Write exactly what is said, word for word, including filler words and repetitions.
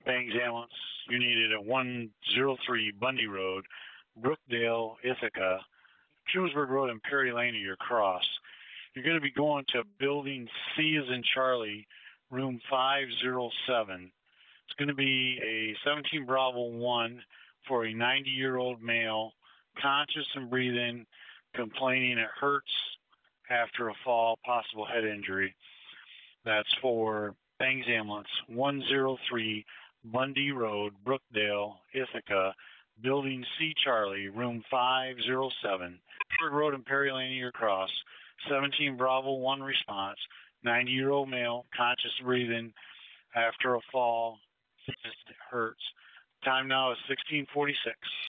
Bangs Ambulance, you needed at one oh three Bundy Road, Brookdale, Ithaca, Schumansburg Road, and Perry Lane are your cross. You're going to be going to Building C as in Charlie, room five oh seven. It's going to be a seventeen Bravo one for a ninety-year-old male, conscious and breathing, complaining it hurts after a fall, possible head injury. That's for Bangs Ambulance, one oh three Bundy Road, Brookdale, Ithaca, Building C Charlie, room five oh seven. Pittsburgh Road and Perry Lane, your cross. seventeen Bravo one response. ninety-year-old male, conscious breathing after a fall. It hurts. Time now is sixteen forty-six.